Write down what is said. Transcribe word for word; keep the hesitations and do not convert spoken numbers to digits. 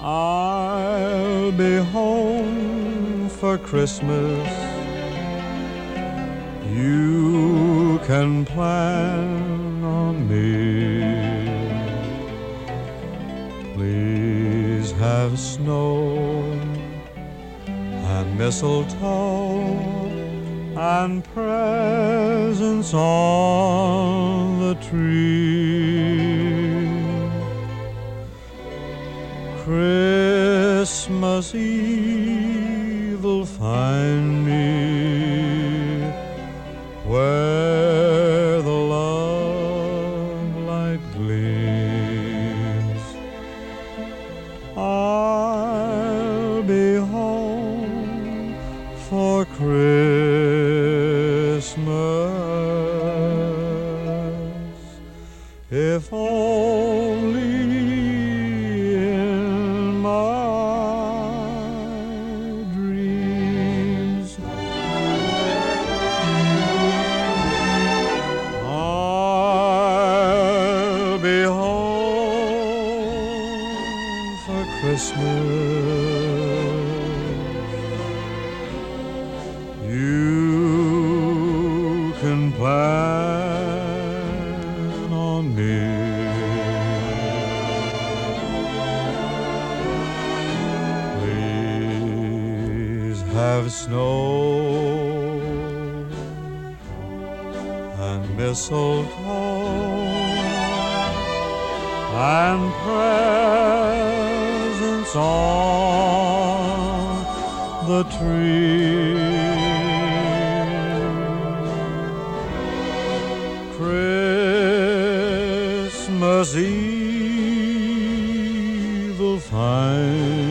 I'll be home for Christmas. You can plan on me. Please have snow and mistletoe and presents on the tree. Christmas Eve will find me where the love light gleams. I'll be home for Christmas, if only in my dreams. I'll be home for Christmas. You can plan on me. Please have snow and mistletoe and presents on the tree. Christmas Eve will find